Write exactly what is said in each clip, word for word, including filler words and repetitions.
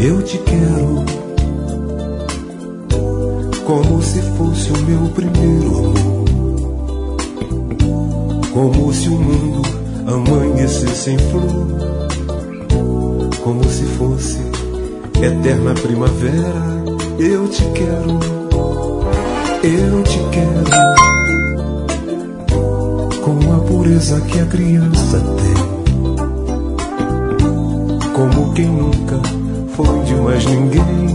Eu te quero como se fosse o meu primeiro amor, como se o mundo amanhecesse em flor, como se fosse eterna primavera. Eu te quero, eu te quero com a pureza que a criança tem, como quem nunca foi de mais ninguém,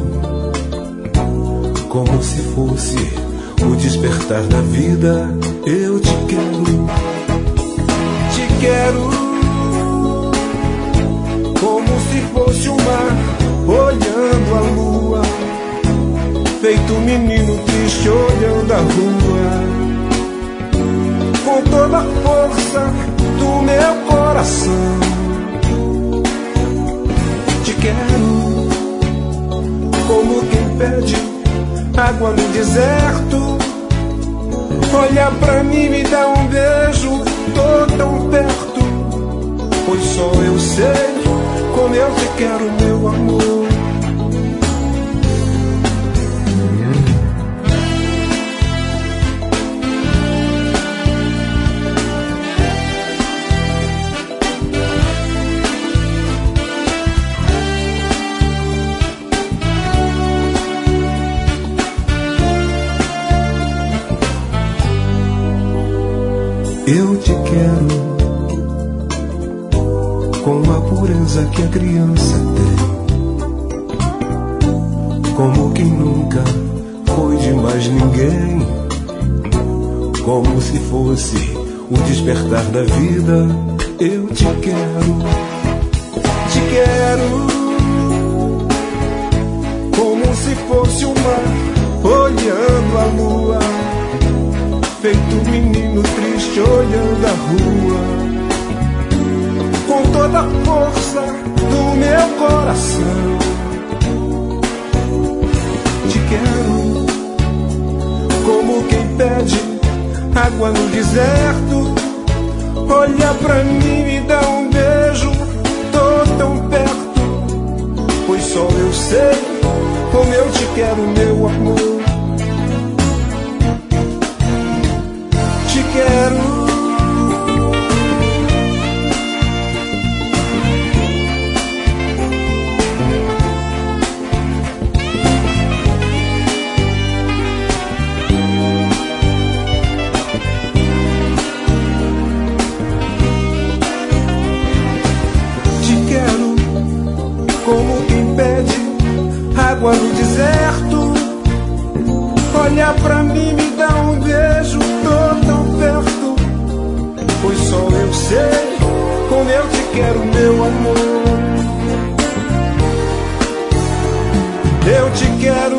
como se fosse o despertar da vida. Eu te quero, te quero como se fosse o mar olhando a lua, feito um menino triste olhando a rua, com toda a força do meu coração. Te quero como quem pede água no deserto, olha pra mim, me dá um beijo, tô tão perto, pois só eu sei como eu te quero, meu amor. Eu te quero com a pureza que a criança tem, como quem nunca foi de mais ninguém, como se fosse o despertar da vida. Eu te quero, te quero como se fosse o mar olhando a lua, feito um menino triste olhando a rua, com toda a força do meu coração. Te quero como quem pede água no deserto, olha pra mim, me dá um beijo, tô tão perto, pois só eu sei como eu te quero, meu amor. Te quero como quem pede água no deserto, olha pra mim, me dá um beijo, tô tão perto, pois só eu sei como eu te quero, meu amor. Eu te quero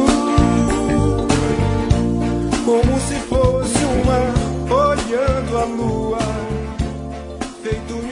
como se fosse um mar olhando a lua, feito